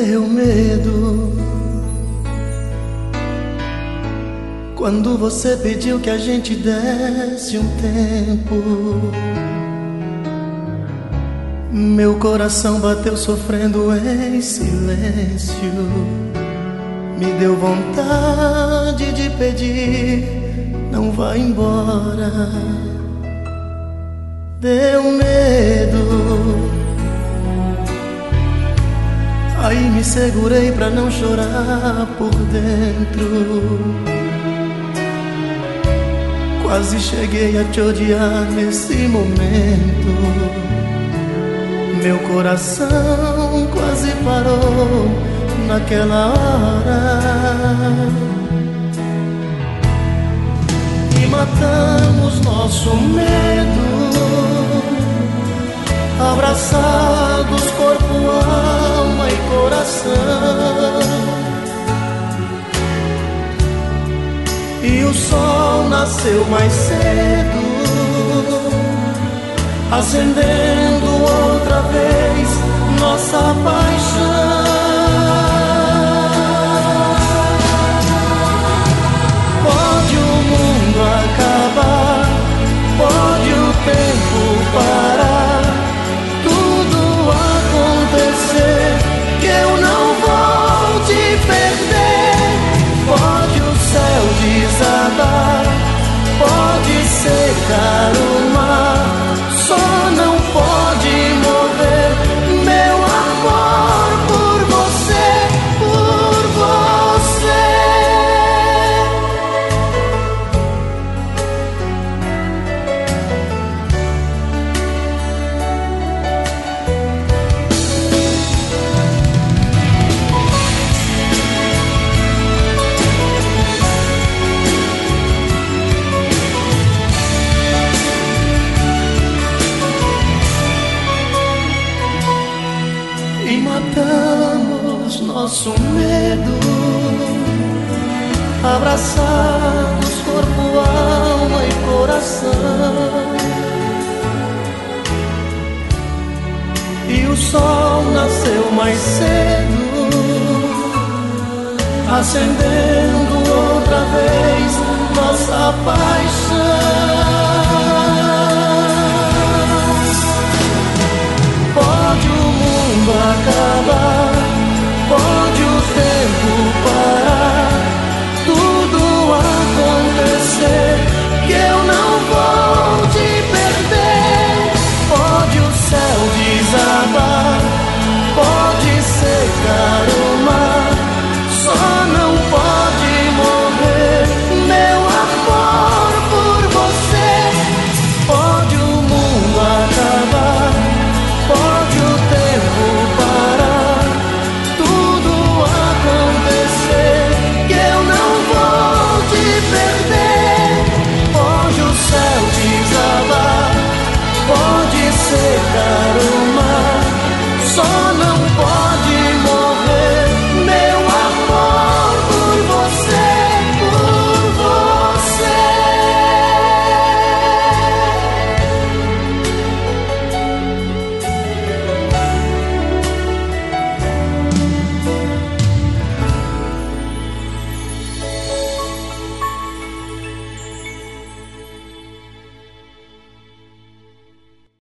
deu medo quando você pediu que a gente desse um tempo. Meu coração bateu sofrendo em silêncio. Me deu vontade de pedir, não vá embora. Deu medo, aí me segurei pra não chorar por dentro. Quase cheguei a te odiar nesse momento. Meu coração quase parou naquela hora. E matamos nosso medo, abraçados corpo, alma e coração. E o sol nasceu mais cedo, acendendo outra vez nossa paixão. Pode o mundo acabar, pode o tempo parar, tudo acontecer, que eu não vou te perder. Pode o céu desabar, pode secar o mar, só não pode morrer meu amor por você, por você. E matamos nosso medo, abraçados corpo, alma e coração. E o sol nasceu mais cedo, acendendo outra vez nossa paixão.